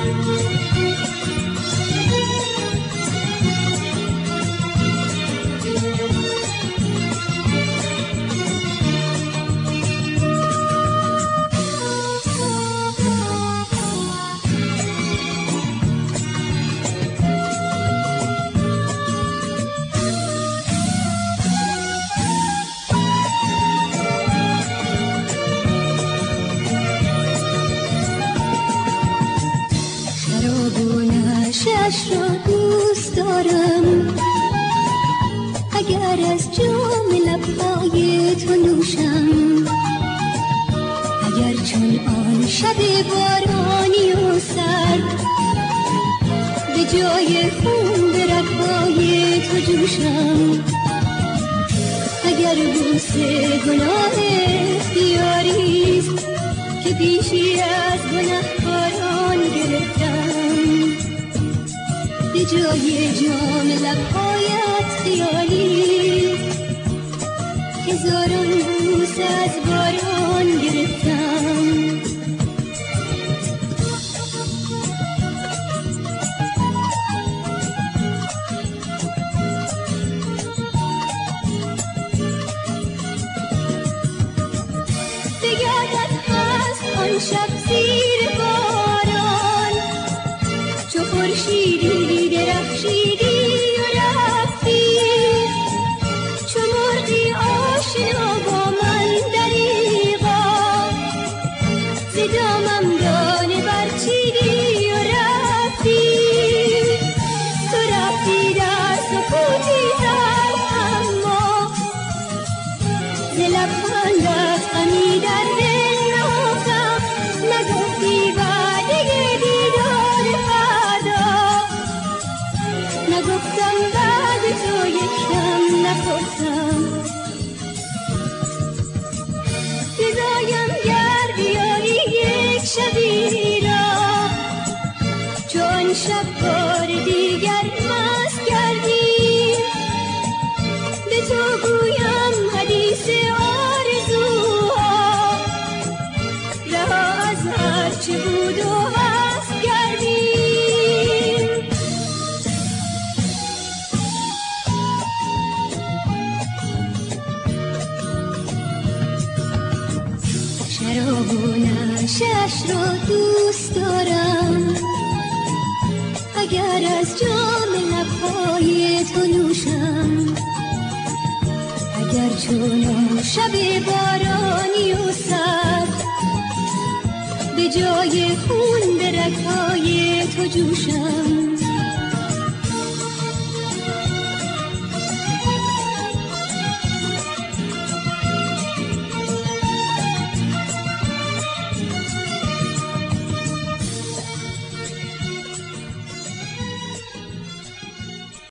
عشق را دوست دارم، اگر از جام لبهای تو نوشم، اگر چون آن شب بارانی و سرد به جای خون به رگ‌های تو جوشم، اگر بوسه گناه اختیاریست که پیشی از گنه‌کاران گرفتم، به جای جام لبهایت خیالی هزاران بوس از باران گرفتم. بگردد هست آن شب زیر باران، چو خورشیدی درخشیدی و رفتی، چو مرغی آشنا با من دریغا، ز دامم دانه برچیدی و رفتی، تو رفتی در سکوتی تلخ، اما ز لبخندت غمی در دل نهفتم، نگفتی وعده دیدار فردا، نگفتم بعد تو یک دم نخفتم، بزایم گر بیاری یک شبی را، چون شب بار دیگر مست کردی، به تو گویم حدیث آرزوها، رها از هر چه بود و هست گردیم. شراب و نشأش را دوست دارم، اگر از جام لبهای تو نوشم، اگر چون شب بارانی و سرد به جای خون به رگ‌های